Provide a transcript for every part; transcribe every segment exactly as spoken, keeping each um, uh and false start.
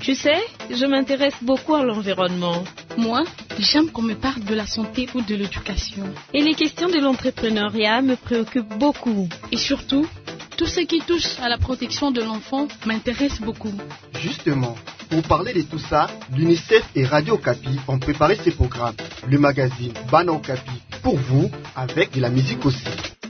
Tu sais, je m'intéresse beaucoup à l'environnement. Moi, j'aime qu'on me parle de la santé ou de l'éducation. Et les questions de l'entrepreneuriat me préoccupent beaucoup. Et surtout, tout ce qui touche à la protection de l'enfant m'intéresse beaucoup. Justement, pour parler de tout ça, l'UNICEF et Radio Okapi ont préparé ces programmes. Le magazine Bana Okapi pour vous, avec de la musique aussi.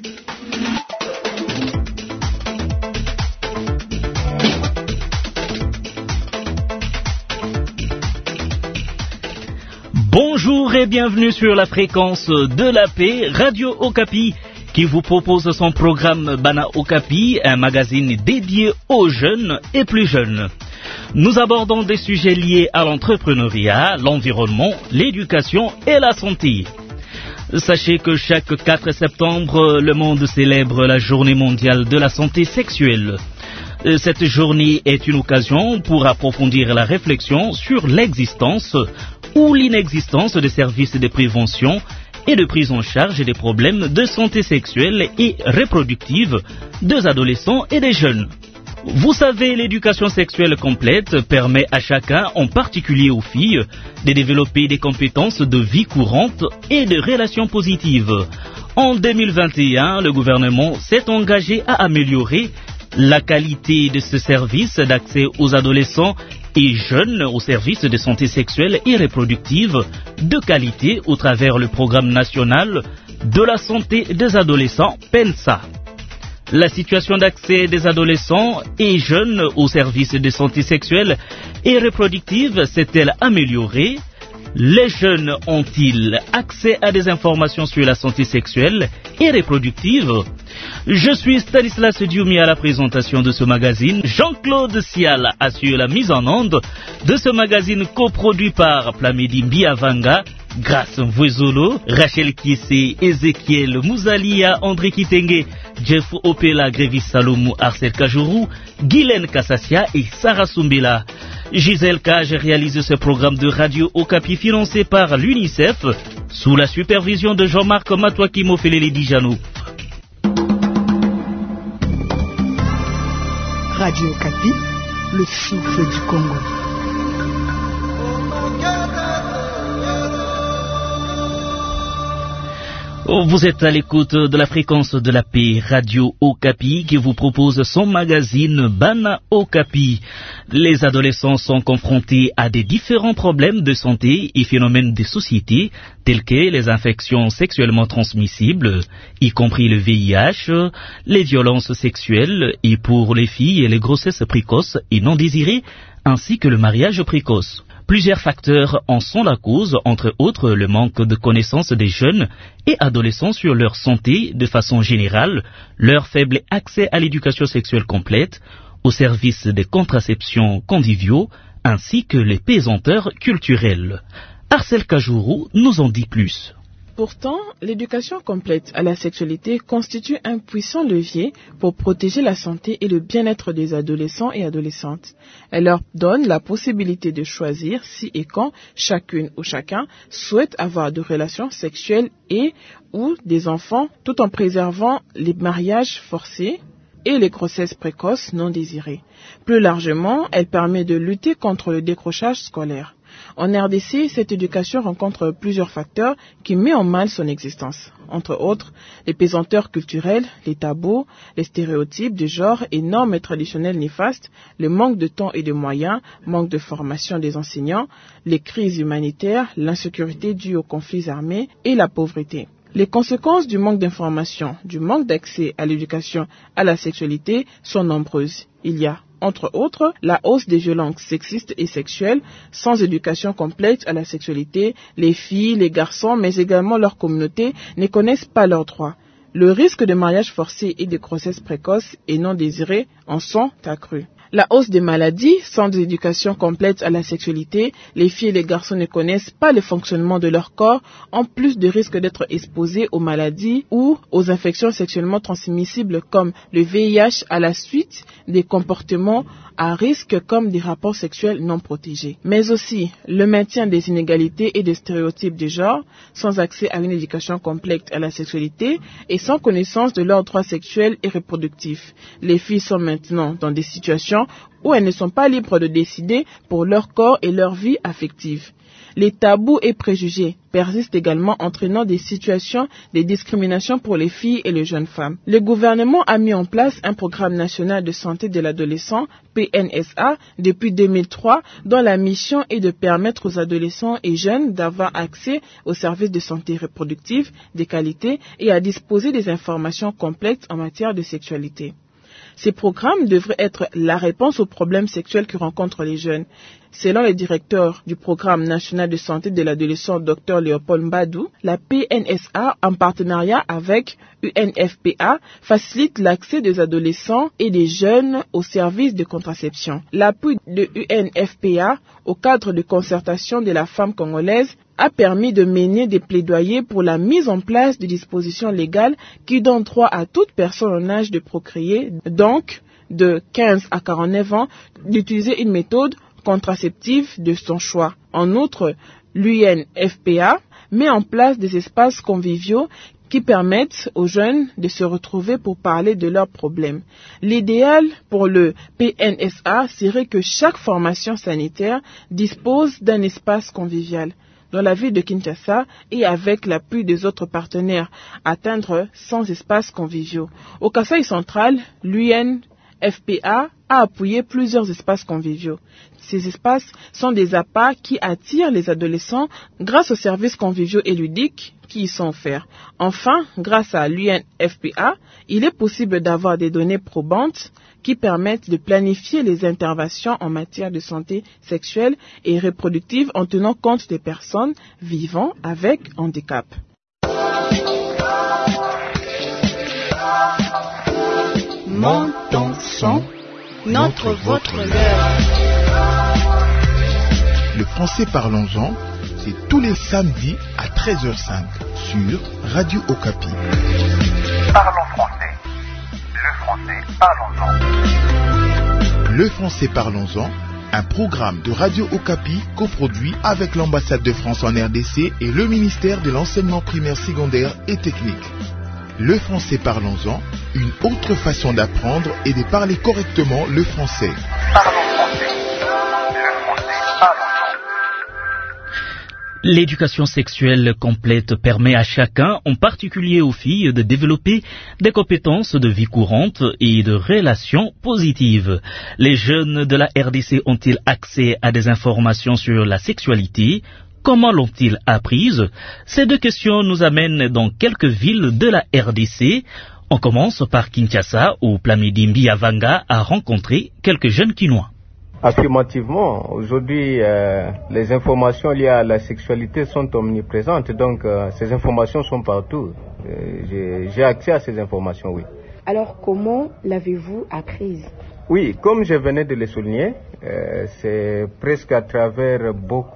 Bonjour et bienvenue sur la fréquence de la paix, Radio Okapi, qui vous propose son programme Bana Okapi, un magazine dédié aux jeunes et plus jeunes. Nous abordons des sujets liés à l'entrepreneuriat, l'environnement, l'éducation et la santé. Sachez que chaque quatre septembre, le monde célèbre la journée mondiale de la santé sexuelle. Cette journée est une occasion pour approfondir la réflexion sur l'existence ou l'inexistence de services de prévention et de prise en charge des problèmes de santé sexuelle et reproductive des adolescents et des jeunes. Vous savez, l'éducation sexuelle complète permet à chacun, en particulier aux filles, de développer des compétences de vie courante et de relations positives. En deux mille vingt et un, le gouvernement s'est engagé à améliorer la qualité de ce service d'accès aux adolescents et jeunes aux services de santé sexuelle et reproductive de qualité au travers le programme national de la santé des adolescents PENSA. La situation d'accès des adolescents et jeunes aux services de santé sexuelle et reproductive s'est-elle améliorée? Les jeunes ont-ils accès à des informations sur la santé sexuelle et reproductive? Je suis Stanislas Dioumi à la présentation de ce magazine. Jean-Claude Sial assure la mise en onde de ce magazine coproduit par Plamedi Biavanga, Grace Mvwezolo, Rachel Kiese, Ezekiel Mouzalia, André Kitenge, Jeff Opela, Grévis Salomou, Arcel Kajourou, Guylaine Kassassia et Sarah Soumbela. Gisèle Cage réalise ce programme de Radio Okapi financé par l'UNICEF sous la supervision de Jean-Marc Matouaki Mofelele Dijano. Radio Okapi, le souffle du Congo. Vous êtes à l'écoute de la fréquence de la paix, Radio Okapi, qui vous propose son magazine Bana Okapi. Les adolescents sont confrontés à des différents problèmes de santé et phénomènes de société, tels que les infections sexuellement transmissibles, y compris le V I H, les violences sexuelles et pour les filles, les grossesses précoces et non désirées, ainsi que le mariage précoce. Plusieurs facteurs en sont la cause, entre autres le manque de connaissances des jeunes et adolescents sur leur santé de façon générale, leur faible accès à l'éducation sexuelle complète, aux services de contraception conviviaux, ainsi que les pesanteurs culturelles. Arcel Kajourou nous en dit plus. Pourtant, l'éducation complète à la sexualité constitue un puissant levier pour protéger la santé et le bien-être des adolescents et adolescentes. Elle leur donne la possibilité de choisir si et quand chacune ou chacun souhaite avoir des relations sexuelles et ou des enfants, tout en préservant les mariages forcés et les grossesses précoces non désirées. Plus largement, elle permet de lutter contre le décrochage scolaire. En R D C, cette éducation rencontre plusieurs facteurs qui mettent en mal son existence. Entre autres, les pesanteurs culturelles, les tabous, les stéréotypes de genre et normes traditionnelles néfastes, le manque de temps et de moyens, manque de formation des enseignants, les crises humanitaires, l'insécurité due aux conflits armés et la pauvreté. Les conséquences du manque d'information, du manque d'accès à l'éducation à la sexualité sont nombreuses. Il y a, entre autres, la hausse des violences sexistes et sexuelles. Sans éducation complète à la sexualité, les filles, les garçons, mais également leur communauté ne connaissent pas leurs droits. Le risque de mariage forcé et de grossesse précoce et non désirée en sont accrus. La hausse des maladies, sans éducation complète à la sexualité, les filles et les garçons ne connaissent pas le fonctionnement de leur corps, en plus de risques d'être exposés aux maladies ou aux infections sexuellement transmissibles comme le V I H à la suite des comportements à risque comme des rapports sexuels non protégés. Mais aussi le maintien des inégalités et des stéréotypes de genre, sans accès à une éducation complète à la sexualité et sans connaissance de leurs droits sexuels et reproductifs. Les filles sont maintenant dans des situations situations où elles ne sont pas libres de décider pour leur corps et leur vie affective. Les tabous et préjugés persistent également, entraînant des situations de discrimination pour les filles et les jeunes femmes. Le gouvernement a mis en place un programme national de santé de l'adolescent, P N S A, depuis deux mille trois, dont la mission est de permettre aux adolescents et jeunes d'avoir accès aux services de santé reproductive de qualité et à disposer des informations complètes en matière de sexualité. Ces programmes devraient être la réponse aux problèmes sexuels que rencontrent les jeunes. Selon le directeur du programme national de santé de l'adolescent, Dr Léopold Mbadou, la P N S A, en partenariat avec U N F P A, facilite l'accès des adolescents et des jeunes aux services de contraception. L'appui de U N F P A au cadre de concertation de la femme congolaise a permis de mener des plaidoyers pour la mise en place de dispositions légales qui donnent droit à toute personne en âge de procréer, donc de quinze à quarante-neuf ans, d'utiliser une méthode contraceptive de son choix. En outre, l'U N F P A met en place des espaces conviviaux qui permettent aux jeunes de se retrouver pour parler de leurs problèmes. L'idéal pour le P N S A serait que chaque formation sanitaire dispose d'un espace convivial. Dans la ville de Kinshasa et avec l'appui des autres partenaires, atteindre cent espaces conviviaux. Au Kasaï central, l'U N F P A a appuyé plusieurs espaces conviviaux. Ces espaces sont des appâts qui attirent les adolescents grâce aux services conviviaux et ludiques qui y sont offerts. Enfin, grâce à l'U N F P A, il est possible d'avoir des données probantes qui permettent de planifier les interventions en matière de santé sexuelle et reproductive en tenant compte des personnes vivant avec handicap. Mon son, notre, votre, leur. Le français parlons-en, c'est tous les samedis à treize heures cinq sur Radio Okapi. Parlons français. Le français parlons-en. Le français parlons-en, un programme de Radio Okapi coproduit avec l'ambassade de France en R D C et le ministère de l'enseignement primaire, secondaire et technique. Le français parlons-en, une autre façon d'apprendre et de parler correctement le français. Parlons français. Le français parlons-en. L'éducation sexuelle complète permet à chacun, en particulier aux filles, de développer des compétences de vie courante et de relations positives. Les jeunes de la R D C ont-ils accès à des informations sur la sexualité ? Comment l'ont-ils apprise ? Ces deux questions nous amènent dans quelques villes de la R D C. On commence par Kinshasa, où Plamidi Mbiavanga a rencontré quelques jeunes Kinois. Affirmativement, aujourd'hui, euh, les informations liées à la sexualité sont omniprésentes, donc euh, ces informations sont partout. Euh, j'ai, j'ai accès à ces informations, oui. Alors, comment l'avez-vous apprise ? Oui, comme je venais de le souligner, euh, c'est presque à travers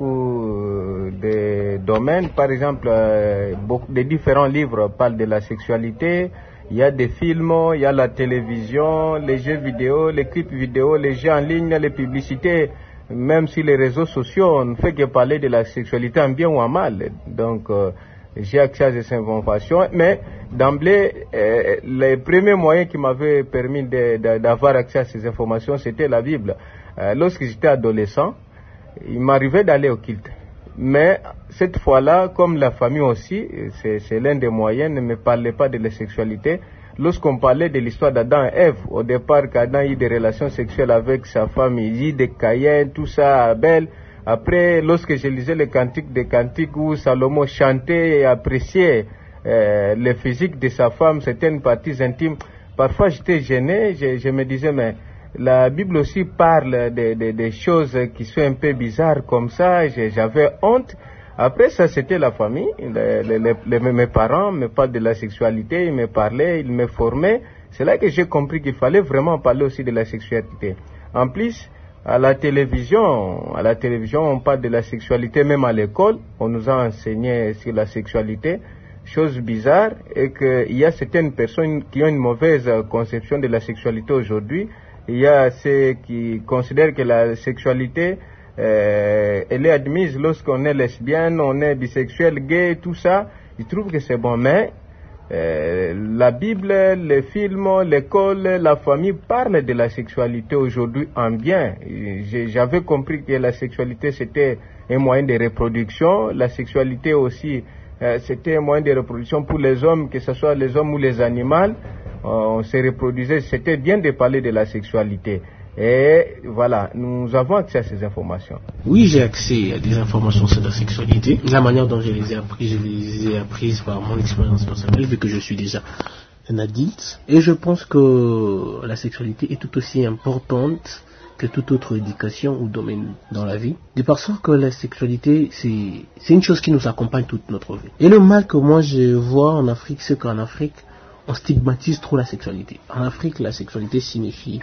beaucoup de domaines. Par exemple, euh, beaucoup de différents livres parlent de la sexualité. Il y a des films, il y a la télévision, les jeux vidéo, les clips vidéo, les jeux en ligne, les publicités. Même si les réseaux sociaux, on ne fait que parler de la sexualité en bien ou en mal. Donc, euh, j'ai accès à ces informations. Mais d'emblée, euh, les premiers moyens qui m'avaient permis de, de, d'avoir accès à ces informations, c'était la Bible. Euh, lorsque j'étais adolescent, il m'arrivait d'aller au culte. Mais cette fois-là, comme la famille aussi, c'est, c'est l'un des moyens, ne me parlait pas de la sexualité. Lorsqu'on parlait de l'histoire d'Adam et Ève, au départ, qu'Adam a eu des relations sexuelles avec sa femme, il y a eu des Caïn, tout ça, Abel. Après, lorsque je lisais les cantiques des cantiques où Salomon chantait et appréciait euh, le physique de sa femme, certaines parties intimes, parfois j'étais gêné, je, je me disais, mais la Bible aussi parle de, de, de choses qui sont un peu bizarres comme ça, j'avais honte. Après ça, c'était la famille, les, les, les, mes parents me parlent de la sexualité, ils me parlaient, ils me formaient. C'est là que j'ai compris qu'il fallait vraiment parler aussi de la sexualité. En plus, à la télévision, à la télévision, on parle de la sexualité, même à l'école, on nous a enseigné sur la sexualité, chose bizarre, et qu'il y a certaines personnes qui ont une mauvaise conception de la sexualité aujourd'hui. Il y a ceux qui considèrent que la sexualité, euh, elle est admise lorsqu'on est lesbienne, on est bisexuel, gay, tout ça. Ils trouvent que c'est bon, mais Euh, la Bible, les films, l'école, la famille parlent de la sexualité aujourd'hui en bien. J'avais compris que la sexualité c'était un moyen de reproduction, la sexualité aussi euh, c'était un moyen de reproduction pour les hommes, que ce soit les hommes ou les animaux. On se reproduisait, c'était bien de parler de la sexualité. Et voilà, nous avons accès à ces informations. Oui, j'ai accès à des informations sur la sexualité. La manière dont je les ai apprises, je les ai apprises par mon expérience personnelle, vu que je suis déjà un adulte. Et je pense que la sexualité est tout aussi importante que toute autre éducation ou domaine dans la vie. De par ça que la sexualité, c'est, c'est une chose qui nous accompagne toute notre vie. Et le mal que moi je vois en Afrique, c'est qu'en Afrique, on stigmatise trop la sexualité. En Afrique, la sexualité signifie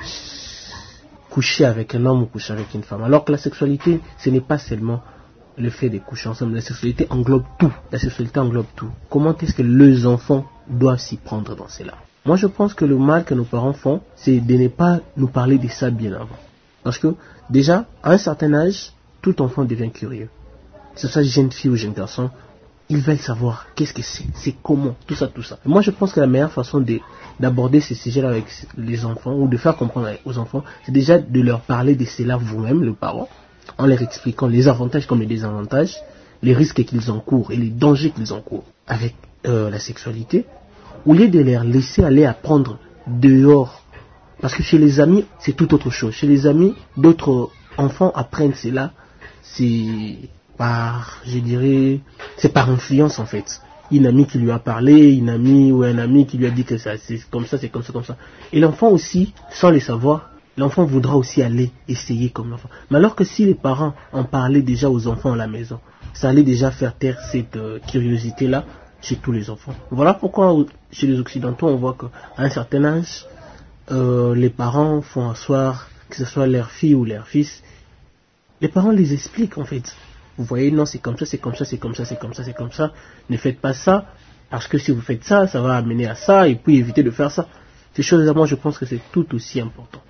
coucher avec un homme ou coucher avec une femme. Alors que la sexualité, ce n'est pas seulement le fait de coucher ensemble. La sexualité englobe tout. La sexualité englobe tout. Comment est-ce que les enfants doivent s'y prendre dans cela? Moi, je pense que le mal que nos parents font, c'est de ne pas nous parler de ça bien avant. Parce que, déjà, à un certain âge, tout enfant devient curieux. Que ce soit jeune fille ou jeune garçon, ils veulent savoir qu'est-ce que c'est, c'est comment, tout ça, tout ça. Et moi, je pense que la meilleure façon de, d'aborder ces sujets-là avec les enfants, ou de faire comprendre aux enfants, c'est déjà de leur parler de cela vous-même, les parents, en leur expliquant les avantages comme les désavantages, les risques qu'ils encourent et les dangers qu'ils encourent avec euh, la sexualité, au lieu de les laisser aller apprendre dehors. Parce que chez les amis, c'est tout autre chose. Chez les amis, d'autres enfants apprennent cela, c'est par, je dirais, c'est par influence en fait. Une amie qui lui a parlé, une amie ou un ami qui lui a dit que ça, c'est comme ça, c'est comme ça, comme ça. Et l'enfant aussi, sans le savoir, l'enfant voudra aussi aller essayer comme l'enfant. Mais alors que si les parents en parlaient déjà aux enfants à la maison, ça allait déjà faire taire cette euh, curiosité-là chez tous les enfants. Voilà pourquoi chez les Occidentaux, on voit qu'à un certain âge, euh, les parents font asseoir, que ce soit leur fille ou leur fils, les parents les expliquent en fait. Vous voyez, non, c'est comme ça, c'est comme ça, c'est comme ça, c'est comme ça, c'est comme ça. Ne faites pas ça, parce que si vous faites ça, ça va amener à ça, et puis évitez de faire ça. Ces choses-là, moi, je pense que c'est tout aussi important.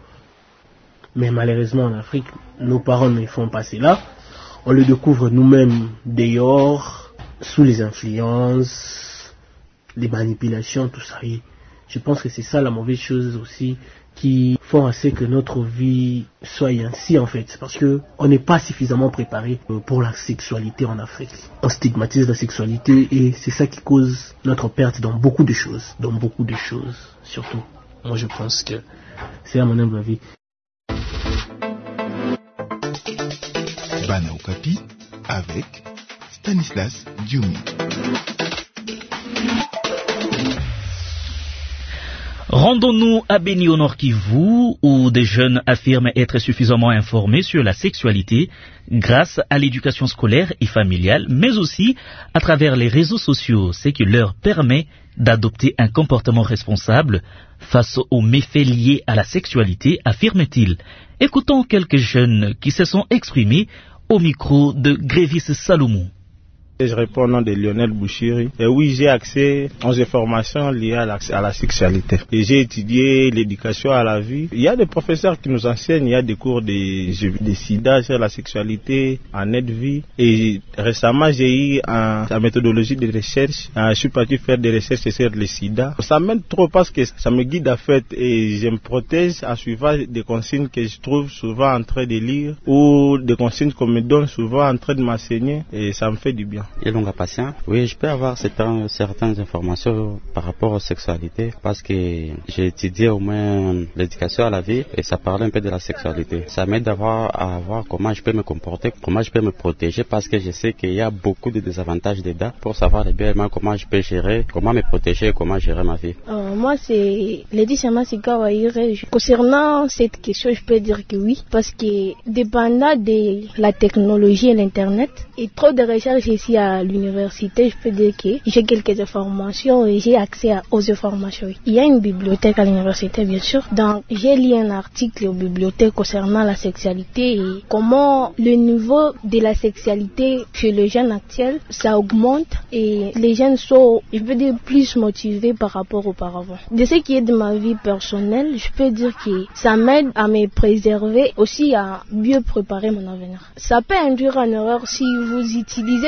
Mais malheureusement, en Afrique, nos parents ne font pas cela. On le découvre nous-mêmes dehors, sous les influences, les manipulations, tout ça. Et je pense que c'est ça la mauvaise chose aussi, qui font assez que notre vie soit ainsi en fait, parce que on n'est pas suffisamment préparé pour la sexualité en Afrique. On stigmatise la sexualité et c'est ça qui cause notre perte dans beaucoup de choses, dans beaucoup de choses surtout. Moi je pense que c'est à mon humble avis. Bana Okapi avec Stanislas Dioumi. Rendons-nous à Beni au Nord Kivu, où des jeunes affirment être suffisamment informés sur la sexualité grâce à l'éducation scolaire et familiale, mais aussi à travers les réseaux sociaux, ce qui leur permet d'adopter un comportement responsable face aux méfaits liés à la sexualité, affirme-t-il. Écoutons quelques jeunes qui se sont exprimés au micro de Grévis Salomon. Je réponds au nom de Lionel Bouchiri. Et oui, j'ai accès aux informations liées à la, à la sexualité. Et j'ai étudié l'éducation à la vie. Il y a des professeurs qui nous enseignent, il y a des cours de, de sida sur la sexualité en aide-vie. Et récemment, j'ai eu un, la méthodologie de recherche. Je suis parti faire des recherches sur le sida. Ça m'aide trop parce que ça me guide en fait et je me protège en suivant des consignes que je trouve souvent en train de lire ou des consignes qu'on me donne souvent en train de m'enseigner et ça me fait du bien. Et longue patient. Oui, je peux avoir certaines, certaines informations par rapport aux sexualités parce que j'ai étudié au moins l'éducation à la vie et ça parle un peu de la sexualité. Ça m'aide d'avoir à voir comment je peux me comporter, comment je peux me protéger parce que je sais qu'il y a beaucoup de désavantages dedans pour savoir bien comment je peux gérer, comment me protéger et comment gérer ma vie. Euh, moi, c'est Lady Chamasika Waïre. Concernant cette question, je peux dire que oui parce que dépendant de la technologie et l'internet et trop de recherches ici à l'université, je peux dire que j'ai quelques informations et j'ai accès à, aux informations. Il y a une bibliothèque à l'université, bien sûr. Donc, j'ai lu un article aux bibliothèques concernant la sexualité et comment le niveau de la sexualité chez les jeunes actuels, ça augmente et les jeunes sont, je peux dire, plus motivés par rapport auparavant. De ce qui est de ma vie personnelle, je peux dire que ça m'aide à me préserver, aussi à mieux préparer mon avenir. Ça peut induire en erreur si vous utilisez ces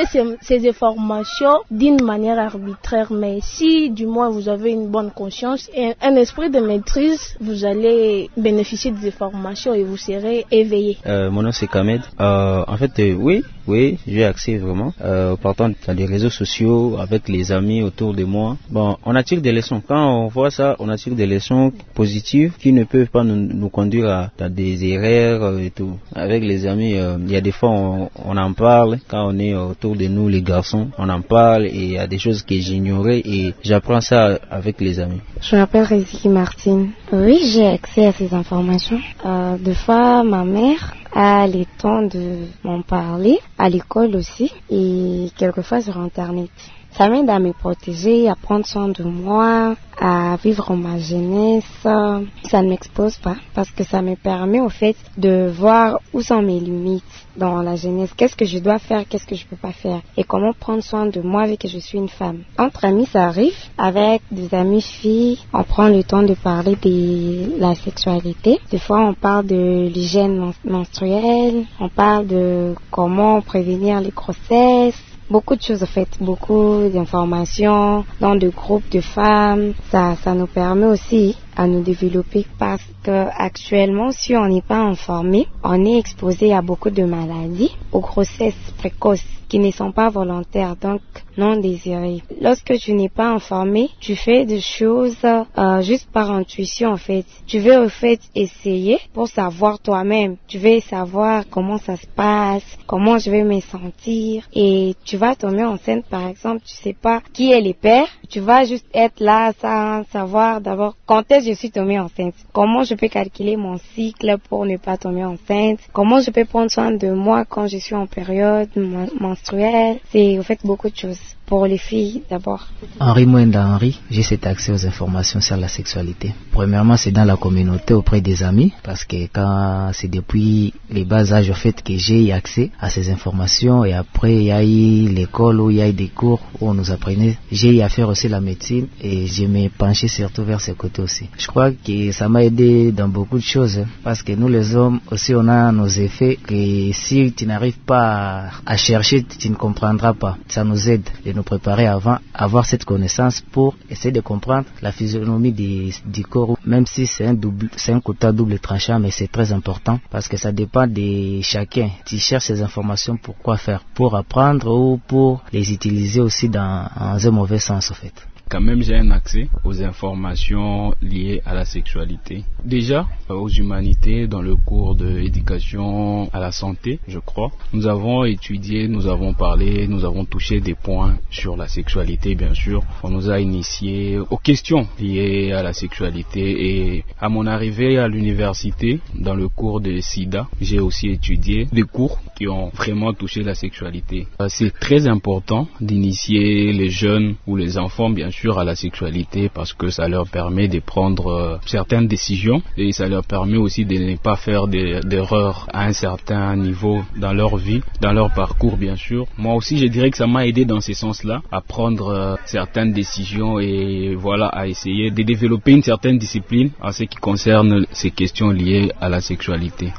ces informations d'une manière arbitraire. Mais si du moins vous avez une bonne conscience et un esprit de maîtrise, vous allez bénéficier des informations et vous serez éveillé. Euh, mon nom c'est Kamed. Euh, en fait, euh, oui, oui, j'ai accès vraiment. Euh, partant dans les réseaux sociaux, avec les amis autour de moi. Bon, on attire des leçons. Quand on voit ça, on attire des leçons positives qui ne peuvent pas nous, nous conduire à, à des erreurs et tout. Avec les amis, euh, il y a des fois on, on en parle. Quand on est autour de nous, les garçons, on en parle et il y a des choses que j'ignorais et j'apprends ça avec les amis. Je m'appelle Riziki Martine. Oui, j'ai accès à ces informations. Euh, des fois, ma mère a le temps de m'en parler, à l'école aussi, et quelquefois sur Internet. Ça m'aide à me protéger, à prendre soin de moi, à vivre ma jeunesse. Ça ne m'expose pas parce que ça me permet au fait de voir où sont mes limites dans la jeunesse. Qu'est-ce que je dois faire, qu'est-ce que je peux pas faire et comment prendre soin de moi vu que je suis une femme. Entre amis, ça arrive. Avec des amis filles, on prend le temps de parler de la sexualité. Des fois, on parle de l'hygiène menstruelle, on parle de comment prévenir les grossesses. Beaucoup de choses en fait, beaucoup d'informations dans des groupes de femmes. Ça, ça nous permet aussi à nous développer parce que actuellement, si on n'est pas informé, on est exposé à beaucoup de maladies, aux grossesses précoces qui ne sont pas volontaires, donc non désirées. Lorsque tu n'es pas informé, tu fais des choses euh, juste par intuition en fait. Tu veux en fait essayer pour savoir toi-même. Tu veux savoir comment ça se passe, comment je vais me sentir et tu vas tomber enceinte par exemple, tu sais pas qui est le père. Tu vas juste être là sans savoir d'abord quand est-ce que je suis tombée enceinte, comment je peux calculer mon cycle pour ne pas tomber enceinte, comment je peux prendre soin de moi quand je suis en période menstruelle. C'est en fait beaucoup de choses. Pour les filles d'abord. Henri Mwenda Henri, j'ai cet accès aux informations sur la sexualité. Premièrement, c'est dans la communauté auprès des amis, parce que quand c'est depuis les bas âges au fait que j'ai eu accès à ces informations et après il y a eu l'école où il y a eu des cours où on nous apprenait. J'ai eu à faire aussi la médecine et je me penché surtout vers ce côté aussi. Je crois que ça m'a aidé dans beaucoup de choses, hein, parce que nous les hommes aussi on a nos effets que si tu n'arrives pas à chercher, tu ne comprendras pas. Ça nous aide de nous préparer avant, avoir cette connaissance pour essayer de comprendre la physionomie du, du corps, même si c'est un double, c'est un couteau double tranchant, mais c'est très important parce que ça dépend de chacun. Tu cherches ces informations pour quoi faire, pour apprendre ou pour les utiliser aussi dans, dans un mauvais sens en fait. Quand même, j'ai un accès aux informations liées à la sexualité. Déjà, aux humanités, dans le cours d'éducation à la santé, je crois. Nous avons étudié, nous avons parlé, nous avons touché des points sur la sexualité, bien sûr. On nous a initiés aux questions liées à la sexualité. Et à mon arrivée à l'université, dans le cours de SIDA, j'ai aussi étudié des cours qui ont vraiment touché la sexualité. C'est très important d'initier les jeunes ou les enfants, bien sûr, à la sexualité parce que ça leur permet de prendre euh, certaines décisions et ça leur permet aussi de ne pas faire d'erreurs à un certain niveau dans leur vie, dans leur parcours bien sûr. Moi aussi je dirais que ça m'a aidé dans ce sens-là à prendre euh, certaines décisions et voilà à essayer de développer une certaine discipline en ce qui concerne ces questions liées à la sexualité.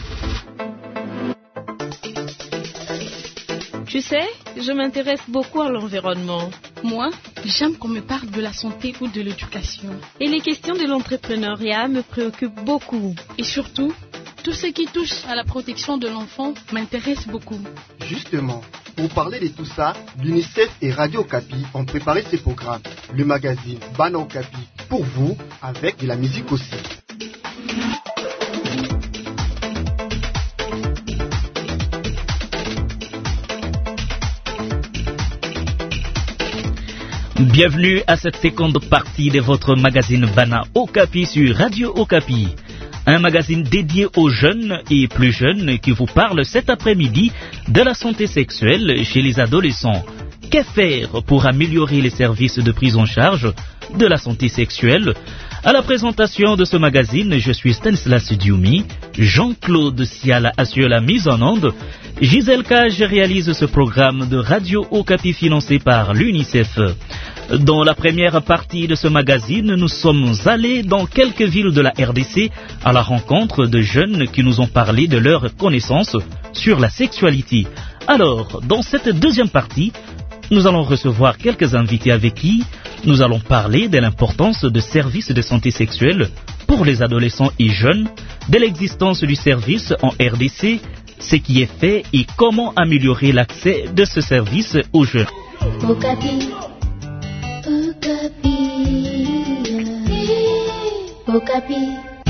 Tu sais, je m'intéresse beaucoup à l'environnement. Moi, j'aime qu'on me parle de la santé ou de l'éducation. Et les questions de l'entrepreneuriat me préoccupent beaucoup. Et surtout, tout ce qui touche à la protection de l'enfant m'intéresse beaucoup. Justement, pour parler de tout ça, l'UNICEF et Radio Okapi ont préparé ces programmes. Le magazine Bana Okapi pour vous, avec de la musique aussi. Bienvenue à cette seconde partie de votre magazine Bana Okapi sur Radio Okapi. Un magazine dédié aux jeunes et plus jeunes qui vous parle cet après-midi de la santé sexuelle chez les adolescents. Que faire pour améliorer les services de prise en charge de la santé sexuelle? À la présentation de ce magazine, je suis Stanislas Dioumi, Jean-Claude Siala assure la mise en onde, Gisèle Cage réalise ce programme de Radio Okapi financé par l'UNICEF. Dans la première partie de ce magazine, nous sommes allés dans quelques villes de la R D C à la rencontre de jeunes qui nous ont parlé de leurs connaissances sur la sexualité. Alors, dans cette deuxième partie, nous allons recevoir quelques invités avec qui nous allons parler de l'importance de services de santé sexuelle pour les adolescents et jeunes, de l'existence du service en R D C, ce qui est fait et comment améliorer l'accès de ce service aux jeunes. Okapi. Okapi. Okapi.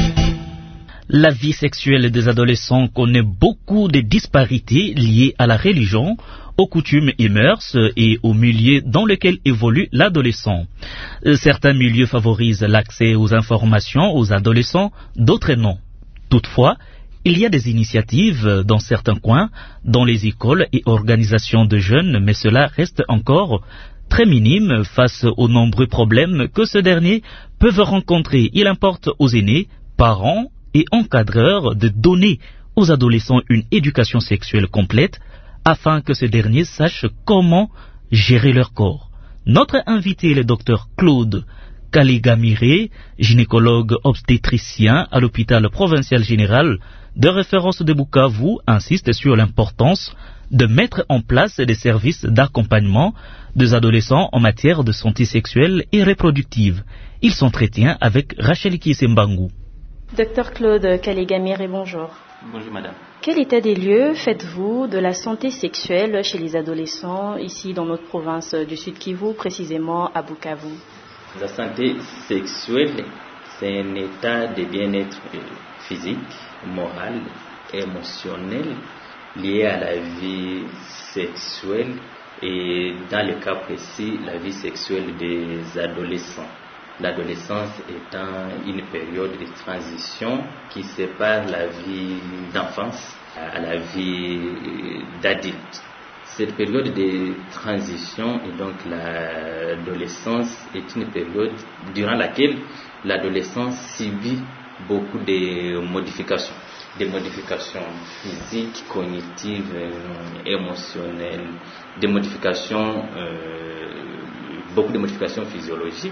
La vie sexuelle des adolescents connaît beaucoup de disparités liées à la religion, aux coutumes et mœurs et au milieu dans lequel évolue l'adolescent. Certains milieux favorisent l'accès aux informations aux adolescents, d'autres non. Toutefois, il y a des initiatives dans certains coins, dans les écoles et organisations de jeunes, mais cela reste encore très minime face aux nombreux problèmes que ces derniers peuvent rencontrer. Il importe aux aînés, parents et encadreurs de donner aux adolescents une éducation sexuelle complète afin que ces derniers sachent comment gérer leur corps. Notre invité est le docteur Claude Kaligamire, gynécologue obstétricien à l'hôpital provincial général de référence de Bukavu, insiste sur l'importance de mettre en place des services d'accompagnement des adolescents en matière de santé sexuelle et reproductive. Il s'entretient avec Rachel Kiesembangou. Docteur Claude Kaligamire, bonjour. Bonjour madame. Quel état des lieux faites-vous de la santé sexuelle chez les adolescents ici dans notre province du Sud Kivu, précisément à Bukavu? La santé sexuelle, c'est un état de bien-être physique, moral, émotionnel lié à la vie sexuelle et dans le cas précis, la vie sexuelle des adolescents. L'adolescence étant une période de transition qui sépare la vie d'enfance à la vie d'adulte. Cette période de transition et donc l'adolescence est une période durant laquelle l'adolescence subit beaucoup de modifications, des modifications physiques, cognitives, émotionnelles, des modifications, euh, beaucoup de modifications physiologiques.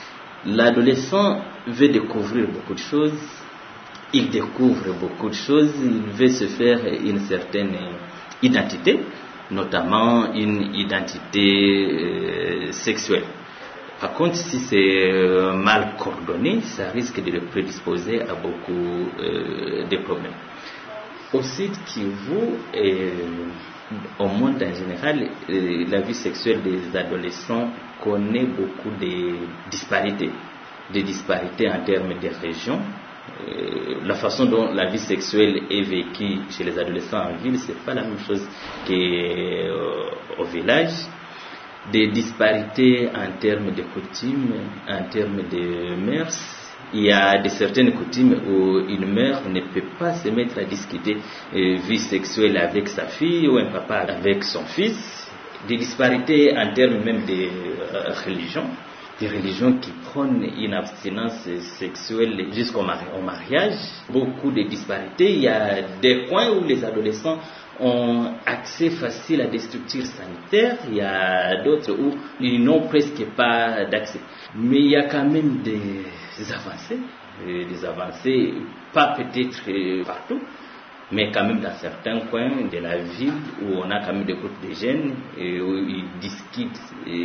L'adolescent veut découvrir beaucoup de choses, il découvre beaucoup de choses, il veut se faire une certaine identité, notamment une identité euh, sexuelle. Par contre, si c'est euh, mal coordonné, ça risque de le prédisposer à beaucoup euh, de problèmes. Au Sud Kivu et au monde en général, euh, la vie sexuelle des adolescents connaît beaucoup de disparités, des disparités en termes de régions. Euh, la façon dont la vie sexuelle est vécue chez les adolescents en ville, c'est pas la même chose qu'au euh, village. Des disparités en termes de coutumes, en termes de mœurs. Il y a de certaines coutumes où une mère ne peut pas se mettre à discuter euh, vie sexuelle avec sa fille ou un papa avec son fils. Des disparités en termes même de euh, religion. Des religions qui prônent une abstinence sexuelle jusqu'au mari- au mariage. Beaucoup de disparités. Il y a des coins où les adolescents ont accès facile à des structures sanitaires. Il y a d'autres où ils n'ont presque pas d'accès. Mais il y a quand même des avancées. Des avancées, pas peut-être partout, mais quand même dans certains coins de la ville où on a quand même des groupes de jeunes et où ils discutent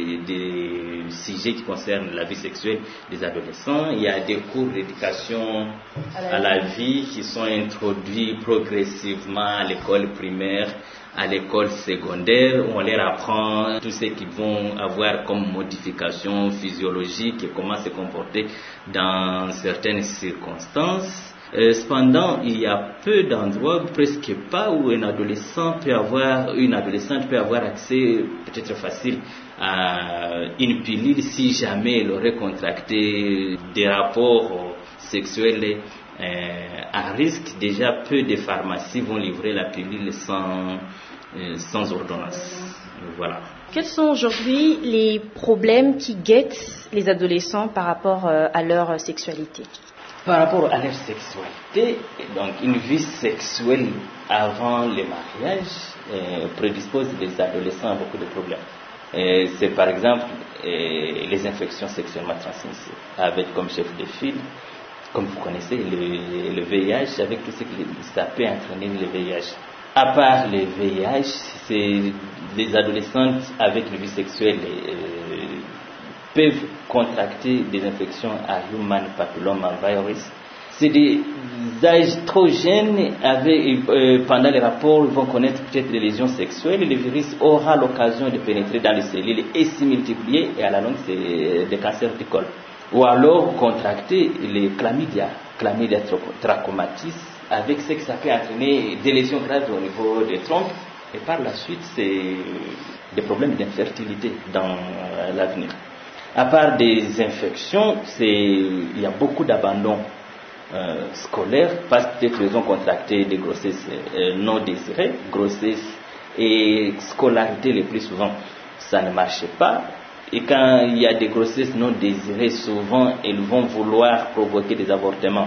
des sujets qui concernent la vie sexuelle des adolescents. Il y a des cours d'éducation à la vie qui sont introduits progressivement à l'école primaire, à l'école secondaire, où on leur apprend tout ce qu'ils vont avoir comme modifications physiologiques et comment se comporter dans certaines circonstances. Euh, cependant, il y a peu d'endroits, presque pas, où un adolescent peut avoir, une adolescente peut avoir accès, peut-être facile, à une pilule si jamais elle aurait contracté des rapports sexuels euh, à risque. Déjà, peu de pharmacies vont livrer la pilule sans, euh, sans ordonnance. Voilà. Quels sont aujourd'hui les problèmes qui guettent les adolescents par rapport euh, à leur sexualité? Par rapport à leur sexualité, donc une vie sexuelle avant le mariage euh, prédispose les adolescents à beaucoup de problèmes. Euh, c'est par exemple euh, les infections sexuellement transmissibles, avec comme chef de file, comme vous connaissez, le, le V I H, avec tout ce que ça peut entraîner le V I H. À part le V I H, c'est les adolescentes avec le virus sexuel euh, peuvent contracter des infections à Human Papillomavirus. C'est des âges trop jeunes, avec, euh, pendant les rapports, ils vont connaître peut-être des lésions sexuelles. Le virus aura l'occasion de pénétrer dans les cellules et s'y multiplier, et à la longue, c'est des cancers du col. Ou alors contracter les chlamydia, chlamydia trachomatis, avec ce que ça peut entraîner des lésions graves au niveau des trompes. Et par la suite, c'est des problèmes d'infertilité dans l'avenir. À part des infections, c'est, il y a beaucoup d'abandon euh, scolaire parce que peut-être ils ont contracté des grossesses euh, non désirées, grossesses et scolarité le plus souvent, ça ne marche pas. Et quand il y a des grossesses non désirées, souvent elles vont vouloir provoquer des avortements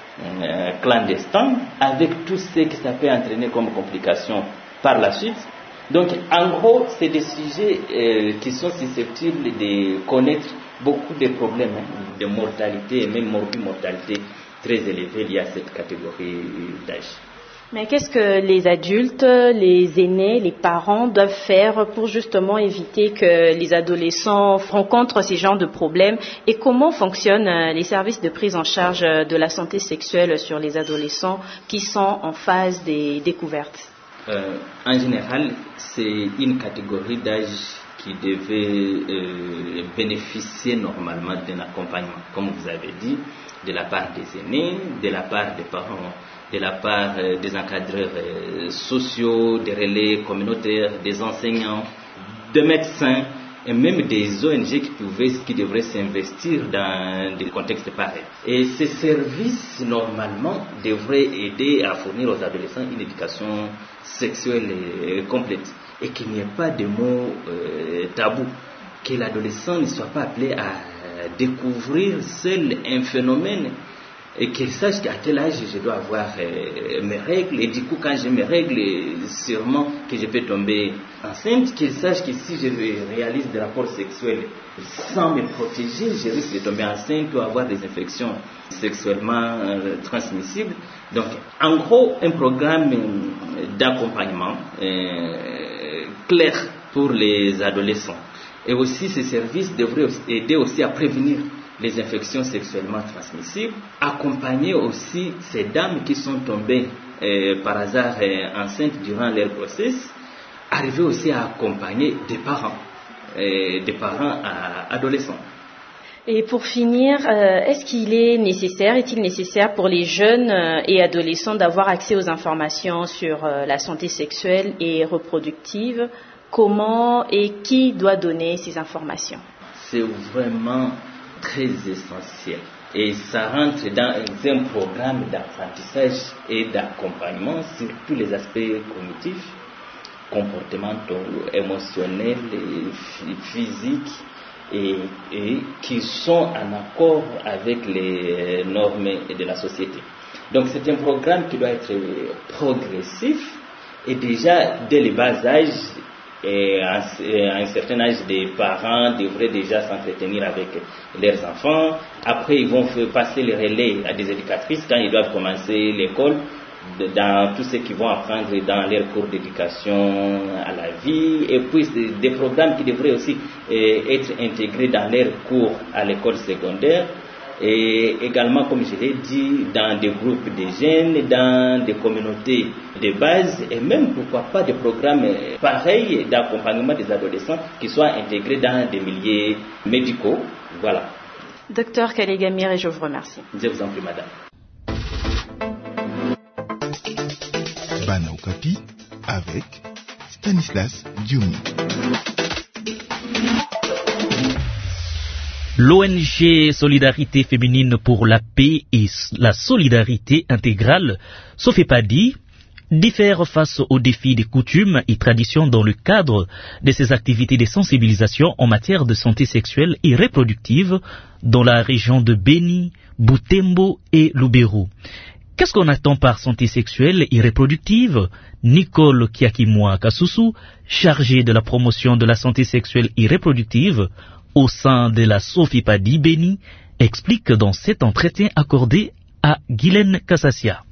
euh, clandestins avec tout ce que ça peut entraîner comme complications par la suite. Donc, en gros, c'est des sujets euh, qui sont susceptibles de connaître beaucoup de problèmes hein, de mortalité et même morbimortalité très élevés liés à cette catégorie d'âge. Mais qu'est-ce que les adultes, les aînés, les parents doivent faire pour justement éviter que les adolescents rencontrent ces genres de problèmes et comment fonctionnent les services de prise en charge de la santé sexuelle sur les adolescents qui sont en phase des découvertes? Euh, en général, c'est une catégorie d'âge qui devait euh, bénéficier normalement d'un accompagnement, comme vous avez dit, de la part des aînés, de la part des parents, de la part euh, des encadreurs euh, sociaux, des relais communautaires, des enseignants, des médecins et même des O N G qui, pouvaient, qui devraient s'investir dans des contextes pareils. Et ces services, normalement, devraient aider à fournir aux adolescents une éducation sexuelle et complète et qu'il n'y ait pas de mots euh, tabous, que l'adolescent ne soit pas appelé à découvrir seul un phénomène et qu'il sache qu'à tel âge je dois avoir euh, mes règles et du coup quand j'ai mes règles sûrement que je peux tomber enceinte, qu'il sache que si je réalise des rapports sexuels sans me protéger je risque de tomber enceinte ou avoir des infections sexuellement euh, transmissibles. Donc en gros un programme d'accompagnement euh, clair pour les adolescents. Et aussi, ces services devraient aider aussi à prévenir les infections sexuellement transmissibles, accompagner aussi ces dames qui sont tombées euh, par hasard euh, enceintes durant leur grossesse, arriver aussi à accompagner des parents, euh, des parents à adolescents. Et pour finir, euh, est-ce qu'il est nécessaire, est-il nécessaire pour les jeunes euh, et adolescents d'avoir accès aux informations sur euh, la santé sexuelle et reproductive? Comment et qui doit donner ces informations? C'est vraiment très essentiel et ça rentre dans un programme d'apprentissage et d'accompagnement sur tous les aspects cognitifs, comportementaux, émotionnels, et physiques et, et qui sont en accord avec les normes de la société. Donc c'est un programme qui doit être progressif et déjà dès le bas âge, et à un certain âge, des parents devraient déjà s'entretenir avec leurs enfants. Après, ils vont passer le relais à des éducatrices quand ils doivent commencer l'école, dans tout ce qu'ils vont apprendre dans leurs cours d'éducation à la vie. Et puis, des programmes qui devraient aussi être intégrés dans leurs cours à l'école secondaire. Et également, comme je l'ai dit, dans des groupes de jeunes, dans des communautés de base, et même, pourquoi pas, des programmes pareils d'accompagnement des adolescents qui soient intégrés dans des milieux médicaux. Voilà. Docteur Kalegamir, et je vous remercie. Je vous en prie, madame. Bana Okapi avec Stanislas Dioumi. L'O N G Solidarité féminine pour la paix et la solidarité intégrale, Sofepadi, diffère face aux défis des coutumes et traditions dans le cadre de ses activités de sensibilisation en matière de santé sexuelle et reproductive dans la région de Beni, Butembo et Lubero. Qu'est-ce qu'on attend par santé sexuelle et reproductive? Nicole Kiakimwa Kasusu, chargée de la promotion de la santé sexuelle et reproductive au sein de la Sofepadi Beni, explique dans cet entretien accordé à Guylaine Kassassia.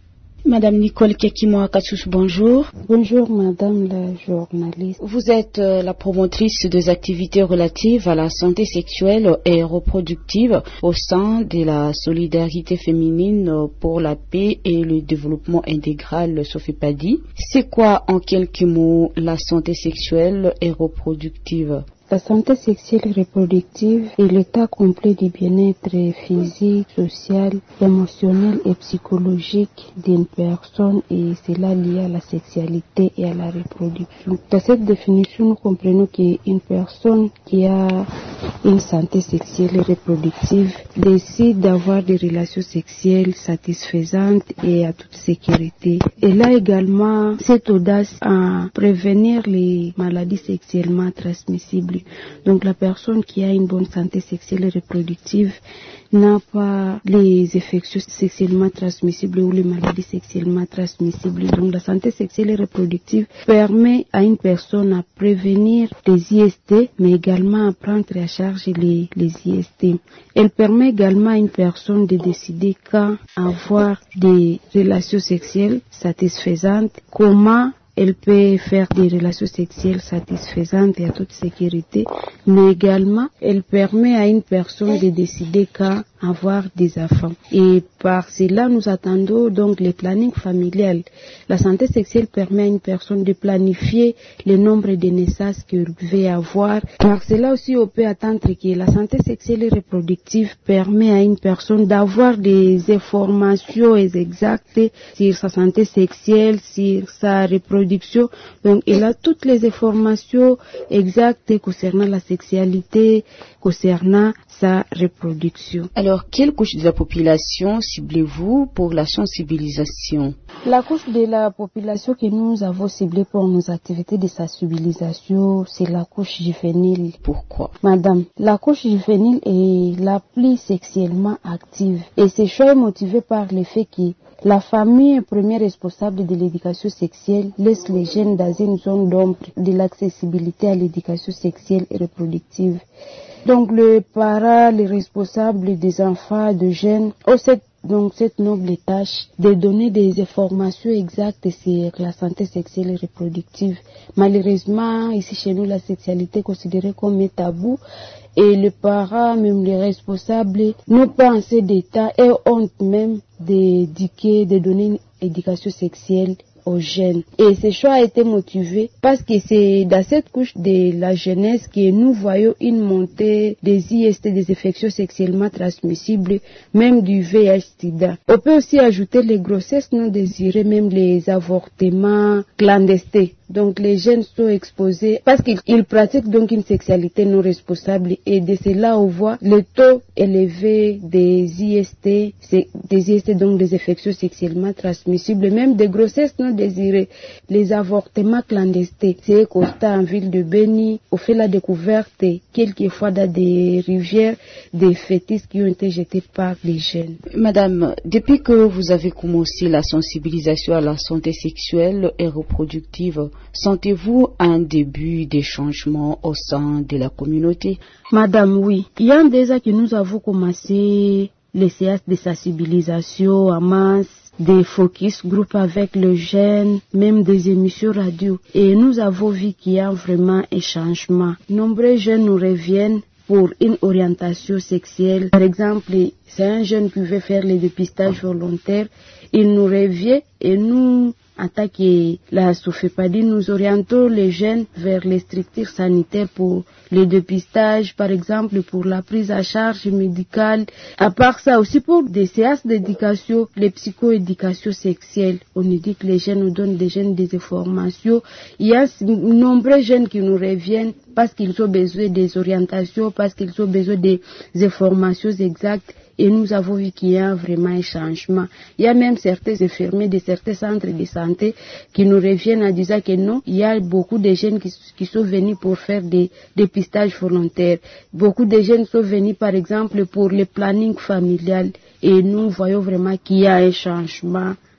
Madame Nicole Kekimo-Akatsous, bonjour. Bonjour Madame la journaliste. Vous êtes euh, la promotrice des activités relatives à la santé sexuelle et reproductive au sein de la solidarité féminine pour la paix et le développement intégral Sofepadi. C'est quoi en quelques mots la santé sexuelle et reproductive? La santé sexuelle et reproductive est l'état complet du bien-être physique, social, émotionnel et psychologique d'une personne et cela lié à la sexualité et à la reproduction. Dans cette définition, nous comprenons qu'une personne qui a une santé sexuelle et reproductive décide d'avoir des relations sexuelles satisfaisantes et à toute sécurité. Elle a également cette audace à prévenir les maladies sexuellement transmissibles. Donc la personne qui a une bonne santé sexuelle et reproductive n'a pas les infections sexuellement transmissibles ou les maladies sexuellement transmissibles. Donc la santé sexuelle et reproductive permet à une personne à prévenir les I S T, mais également à prendre à charge les, les I S T. Elle permet également à une personne de décider quand avoir des relations sexuelles satisfaisantes, comment elle peut faire des relations sexuelles satisfaisantes et à toute sécurité, mais également, elle permet à une personne de décider quand avoir des enfants. Et par cela, nous attendons donc le planning familial. La santé sexuelle permet à une personne de planifier le nombre de naissances qu'elle veut avoir. Par cela aussi, on peut attendre que la santé sexuelle et reproductive permet à une personne d'avoir des informations exactes sur sa santé sexuelle, sur sa reproduction. Donc, elle a toutes les informations exactes concernant la sexualité, concernant sa reproduction. Alors, quelle couche de la population ciblez-vous pour la sensibilisation? La couche de la population que nous avons ciblée pour nos activités de sensibilisation, c'est la couche juvénile. Pourquoi? Madame, la couche juvénile est la plus sexuellement active et ce choix est motivé par le fait que la famille, première responsable de l'éducation sexuelle, laisse les jeunes dans une zone d'ombre de l'accessibilité à l'éducation sexuelle et reproductive. Donc, le parent, les responsables des enfants, de jeunes, ont cette, donc, cette noble tâche de donner des informations exactes sur la santé sexuelle et reproductive. Malheureusement, ici chez nous, la sexualité est considérée comme un tabou. Et les parents, même les responsables, n'ont pas assez d'état et ont même d'éduquer, de donner une éducation sexuelle aux jeunes. Et ce choix a été motivé parce que c'est dans cette couche de la jeunesse que nous voyons une montée des I S T, des infections sexuellement transmissibles, même du V I H sida. On peut aussi ajouter les grossesses non désirées, même les avortements clandestins. Donc les jeunes sont exposés parce qu'ils pratiquent donc une sexualité non responsable et de cela on voit le taux élevé des I S T, des I S T donc des infections sexuellement transmissibles, même des grossesses non désirées, les avortements clandestins. C'est un constat en ville de Beni. On fait la découverte quelquefois dans des rivières des fœtus qui ont été jetés par les jeunes. Madame, depuis que vous avez commencé la sensibilisation à la santé sexuelle et reproductive, sentez-vous un début des changements au sein de la communauté? Madame, oui. Il y a déjà que nous avons commencé les séances de sensibilisation à masse, des focus group avec le jeunes, même des émissions radio. Et nous avons vu qu'il y a vraiment un changement. Nombreux jeunes nous reviennent pour une orientation sexuelle. Par exemple, c'est un jeune qui veut faire le dépistage volontaire. Il nous revient et nous, en tant que la Sofepadi, nous orientons les jeunes vers les structures sanitaires pour le dépistage, par exemple pour la prise en charge médicale. À part ça aussi pour des séances d'éducation, les psycho-éducation sexuelle. On nous dit que les jeunes nous donnent des jeunes des informations. Il y a de nombreux jeunes qui nous reviennent parce qu'ils ont besoin des orientations, parce qu'ils ont besoin des informations exactes. Et nous avons vu qu'il y a vraiment un changement. Il y a même certains infirmiers de certains centres de santé qui nous reviennent en disant que non, il y a beaucoup de jeunes qui, qui sont venus pour faire des dépistages volontaires. Beaucoup de jeunes sont venus par exemple pour le planning familial. Et nous voyons vraiment qu'il y a un changement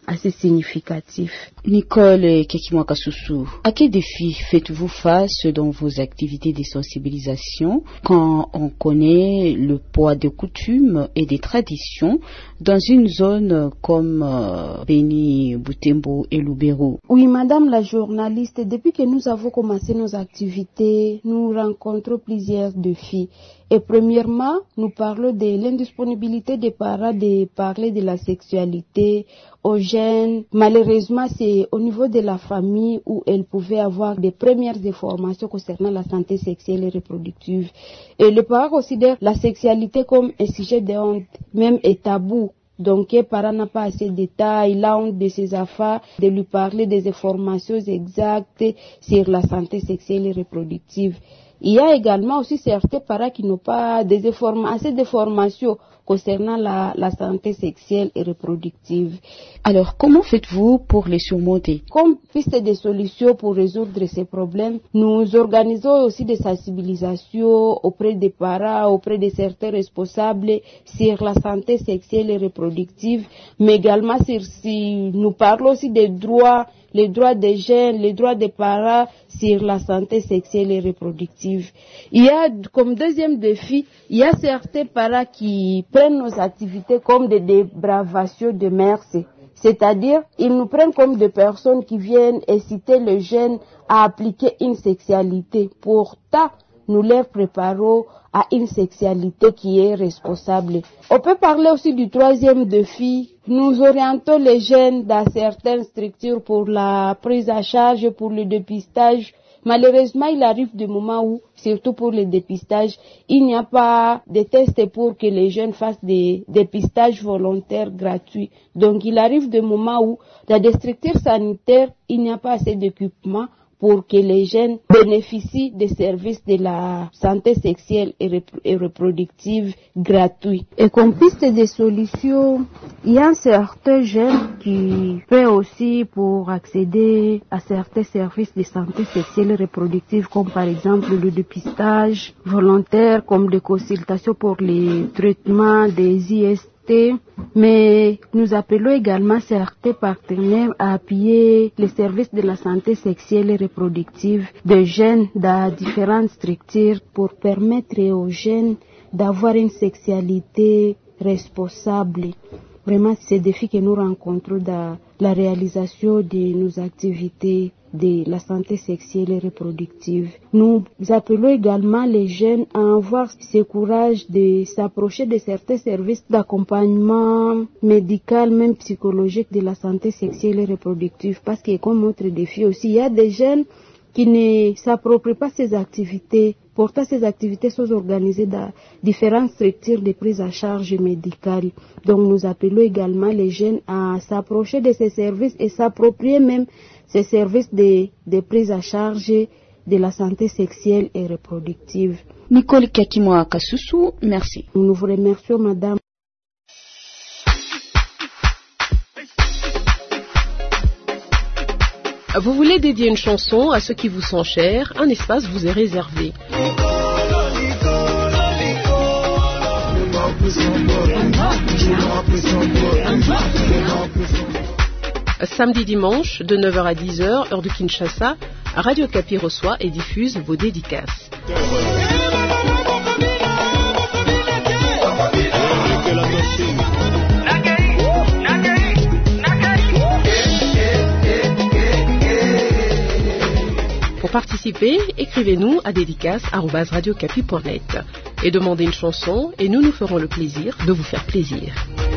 assez significatif. Nicole Kekimwakasusu, à quels défis faites-vous face dans vos activités de sensibilisation quand on connaît le poids des coutumes et des traditions dans une zone comme euh, Beni, Butembo et Lubero? Oui, madame la journaliste, depuis que nous avons commencé nos activités, nous rencontrons plusieurs défis. Et premièrement, nous parlons de l'indisponibilité des parents de parler de la sexualité aux jeunes. Malheureusement, c'est au niveau de la famille où elles pouvaient avoir des premières informations concernant la santé sexuelle et reproductive. Et les parents considèrent la sexualité comme un sujet de honte, même et tabou. Donc, un parent n'a pas assez de détails, il a honte de ses affaires, de lui parler des informations exactes sur la santé sexuelle et reproductive. Il y a également aussi certains parents qui n'ont pas des informa- assez d'informations concernant la, la santé sexuelle et reproductive. Alors, comment faites-vous pour les surmonter? Comme piste de solution pour résoudre ces problèmes, nous organisons aussi des sensibilisations auprès des parents, auprès de certains responsables sur la santé sexuelle et reproductive, mais également sur, si nous parlons aussi des droits, les droits des jeunes, les droits des parents sur la santé sexuelle et reproductive. Il y a, comme deuxième défi, il y a certains parents qui prennent nos activités comme des débravations de merci. C'est-à-dire, ils nous prennent comme des personnes qui viennent inciter les jeunes à appliquer une sexualité. Pourtant, nous les préparons à une sexualité qui est responsable. On peut parler aussi du troisième défi. Nous orientons les jeunes dans certaines structures pour la prise en charge, pour le dépistage. Malheureusement, il arrive des moments où, surtout pour le dépistage, il n'y a pas de tests pour que les jeunes fassent des dépistages volontaires gratuits. Donc, il arrive des moments où, dans des structures sanitaires, il n'y a pas assez d'équipement pour que les jeunes bénéficient des services de la santé sexuelle et, rep- et reproductive gratuits. Et comme piste de solution, il y a certains jeunes qui paient aussi pour accéder à certains services de santé sexuelle et reproductive, comme par exemple le dépistage volontaire, comme des consultations pour les traitements des I S T. Mais nous appelons également certains partenaires à appuyer les services de la santé sexuelle et reproductive de jeunes dans différentes structures pour permettre aux jeunes d'avoir une sexualité responsable. Vraiment, c'est des défis que nous rencontrons dans la réalisation de nos activités de la santé sexuelle et reproductive. Nous appelons également les jeunes à avoir ce courage de s'approcher de certains services d'accompagnement médical, même psychologique de la santé sexuelle et reproductive, parce que comme autre défi aussi, il y a des jeunes qui ne s'approprient pas ces activités. Pourtant, ces activités sont organisées dans différentes structures de prise en charge médicale. Donc, nous appelons également les jeunes à s'approcher de ces services et s'approprier même ces services de, de prise en charge de la santé sexuelle et reproductive. Nicole Kekimwakasusu, merci. Nous vous remercions, madame. Vous voulez dédier une chanson à ceux qui vous sont chers, un espace vous est réservé. Samedi dimanche, de neuf heures à dix heures, heure de Kinshasa, Radio Kapi reçoit et diffuse vos dédicaces. Pour participer, écrivez-nous à dédicace arobase radiocapi point net et demandez une chanson et nous nous ferons le plaisir de vous faire plaisir.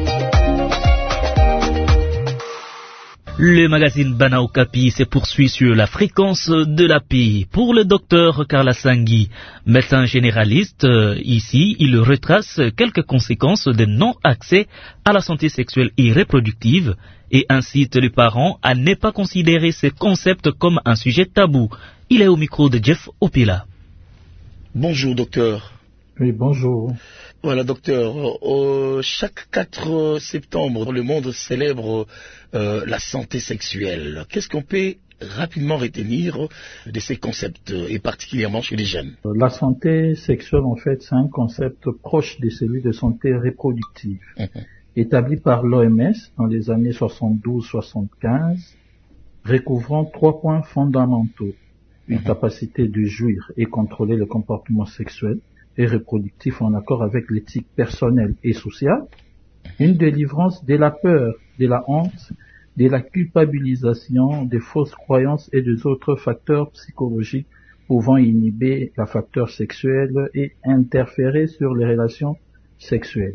Le magazine Bana Okapi se poursuit sur la fréquence de la paix. Pour le docteur Carla Sangui, médecin généraliste, ici, il retrace quelques conséquences de non-accès à la santé sexuelle et reproductive et incite les parents à ne pas considérer ce concept comme un sujet tabou. Il est au micro de Jeff Opila. Bonjour docteur. Oui, bonjour. Voilà, docteur. Euh, chaque quatre septembre, le monde célèbre euh, la santé sexuelle. Qu'est-ce qu'on peut rapidement retenir de ces concepts, et particulièrement chez les jeunes? La santé sexuelle, en fait, c'est un concept proche de celui de santé reproductive. Mmh. établi par l'O M S dans les années soixante-douze soixante-quinze, recouvrant trois points fondamentaux. Une capacité de jouir et contrôler le comportement sexuel et reproductif en accord avec l'éthique personnelle et sociale, une délivrance de la peur, de la honte, de la culpabilisation, des fausses croyances et des autres facteurs psychologiques pouvant inhiber la facteur sexuel et interférer sur les relations sexuelles.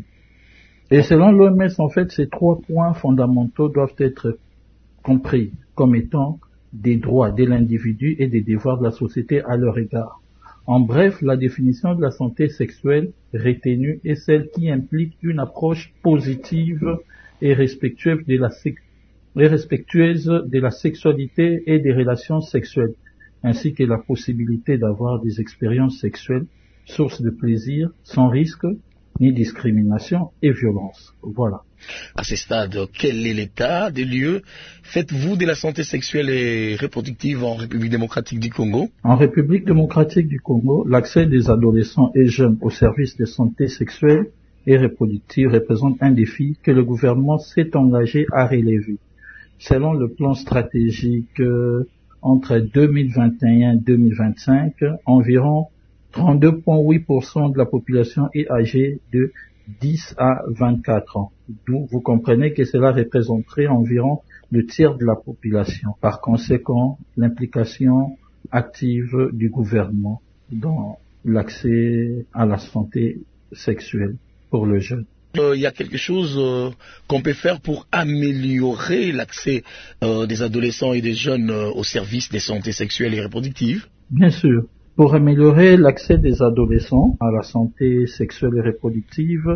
Et selon l'O M S, en fait, ces trois points fondamentaux doivent être compris comme étant des droits de l'individu et des devoirs de la société à leur égard. En bref, la définition de la santé sexuelle retenue est celle qui implique une approche positive et respectueuse de la, sex- et respectueuse de la sexualité et des relations sexuelles, ainsi que la possibilité d'avoir des expériences sexuelles, source de plaisir, sans risque, ni discrimination et violence. Voilà. À ce stade, quel est l'état des lieux faites-vous de la santé sexuelle et reproductive en République démocratique du Congo? En République démocratique du Congo, l'accès des adolescents et jeunes aux services de santé sexuelle et reproductive représente un défi que le gouvernement s'est engagé à relever. Selon le plan stratégique euh, entre deux mille vingt et un et deux mille vingt-cinq, environ trente-deux virgule huit pour cent de la population est âgée de dix à vingt-quatre ans. D'où vous comprenez que cela représenterait environ le tiers de la population. Par conséquent, l'implication active du gouvernement dans l'accès à la santé sexuelle pour le jeune. Euh, il y a quelque chose euh, qu'on peut faire pour améliorer l'accès euh, des adolescents et des jeunes euh, aux services de santé sexuelle et reproductive? Bien sûr. Pour améliorer l'accès des adolescents à la santé sexuelle et reproductive,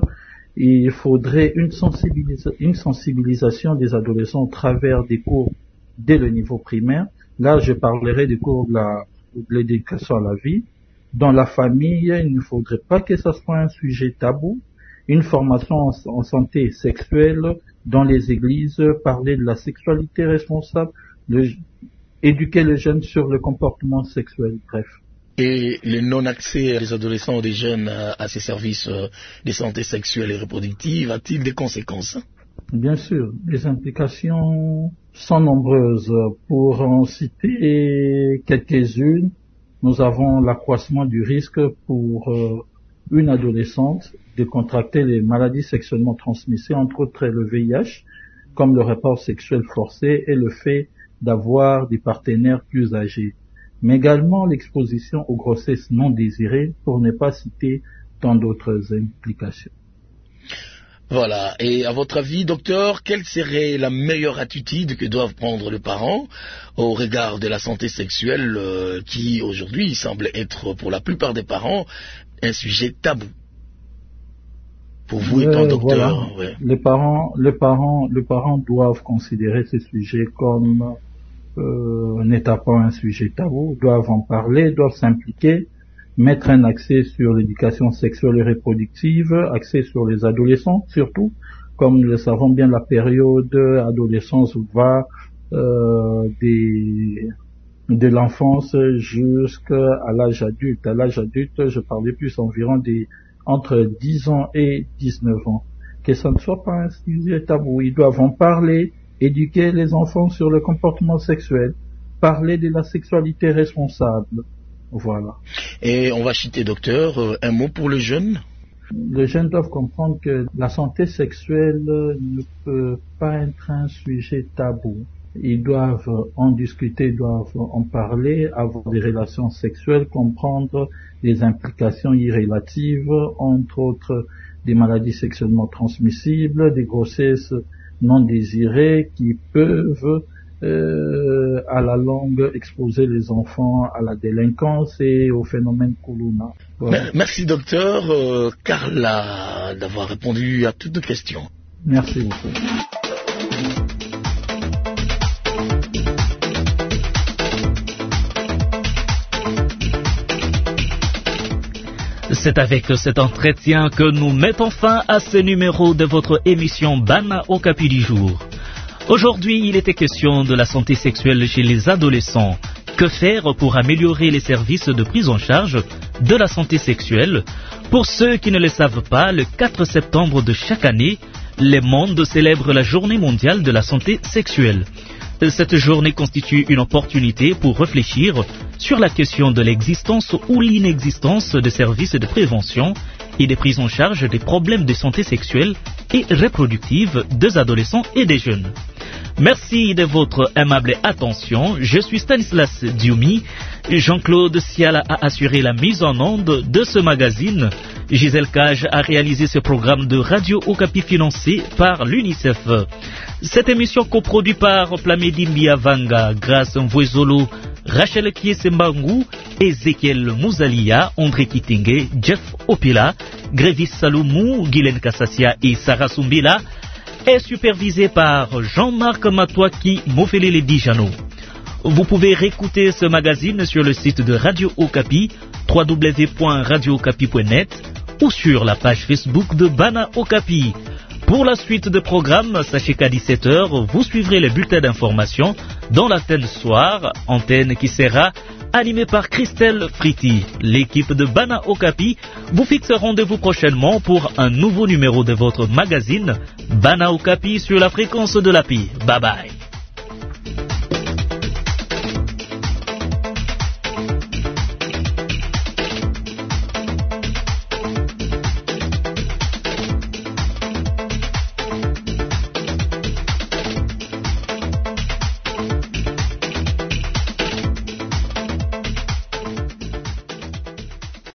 il faudrait une, sensibilisa- une sensibilisation des adolescents au travers des cours dès le niveau primaire. Là, je parlerai des cours de, la, de l'éducation à la vie. Dans la famille, il ne faudrait pas que ce soit un sujet tabou. Une formation en, en santé sexuelle dans les églises, parler de la sexualité responsable, le, éduquer les jeunes sur le comportement sexuel, bref. Et le non-accès des adolescents ou des jeunes à, à ces services euh, de santé sexuelle et reproductive a-t-il des conséquences? Bien sûr, les implications sont nombreuses. Pour en citer quelques-unes, nous avons l'accroissement du risque pour euh, une adolescente de contracter les maladies sexuellement transmissibles, entre autres le V I H, comme le rapport sexuel forcé et le fait d'avoir des partenaires plus âgés, mais également l'exposition aux grossesses non désirées, pour ne pas citer tant d'autres implications. Voilà. Et à votre avis, docteur, quelle serait la meilleure attitude que doivent prendre les parents au regard de la santé sexuelle euh, qui, aujourd'hui, semble être, pour la plupart des parents, un sujet tabou? Pour vous étant euh, docteur, voilà. ouais. les parents, les parents, les parents doivent considérer ces sujets comme euh, n'étant pas un sujet tabou, doivent en parler, doivent s'impliquer, mettre un accès sur l'éducation sexuelle et reproductive, accès sur les adolescents surtout, comme nous le savons bien, la période adolescence va euh, des de l'enfance jusqu'à l'âge adulte. À l'âge adulte, je parlais plus environ des entre dix ans et dix-neuf ans. Que ça ne soit pas un sujet tabou. Ils doivent en parler, éduquer les enfants sur le comportement sexuel, parler de la sexualité responsable. Voilà. Et on va citer, docteur, euh, un mot pour les jeunes? Les jeunes doivent comprendre que la santé sexuelle ne peut pas être un sujet tabou. Ils doivent en discuter, ils doivent en parler, avoir des relations sexuelles, comprendre les implications irrélatives, entre autres des maladies sexuellement transmissibles, des grossesses non désirées qui peuvent euh, à la longue exposer les enfants à la délinquance et au phénomène Kuluna. Voilà. Merci docteur euh, Carla d'avoir répondu à toutes nos questions. Merci beaucoup. C'est avec cet entretien que nous mettons fin à ce numéro de votre émission Bana Okapi du jour. Aujourd'hui, il était question de la santé sexuelle chez les adolescents. Que faire pour améliorer les services de prise en charge de la santé sexuelle? Pour ceux qui ne le savent pas, le quatre septembre de chaque année, le monde célèbre la journée mondiale de la santé sexuelle. Cette journée constitue une opportunité pour réfléchir sur la question de l'existence ou l'inexistence de services de prévention et de prise en charge des problèmes de santé sexuelle et reproductive des adolescents et des jeunes. Merci de votre aimable attention. Je suis Stanislas Dioumi. Jean-Claude Siala a assuré la mise en onde de ce magazine. Gisèle Cage a réalisé ce programme de Radio Okapi financé par l'UNICEF. Cette émission coproduite par Plamedi Mbiavanga, Grace Mvwezolo, Rachel Kiesembangu, Ezekiel Mouzalia, André Kitingue, Jeff Opila, Grévis Saloumou, Guylaine Kassassia et Sarah Sumbila, est supervisé par Jean-Marc Matouaki Mofelele Dijano. Vous pouvez réécouter ce magazine sur le site de Radio Okapi, w w w point radio okapi point net, ou sur la page Facebook de Bana Okapi. Pour la suite de programme, sachez qu'à dix-sept heures, vous suivrez le bulletin d'information dans l'antenne soir, antenne qui sera animée par Christelle Fritti. L'équipe de Bana Okapi vous fixe rendez-vous prochainement pour un nouveau numéro de votre magazine Bana Okapi sur la fréquence de l'A P I. Bye bye.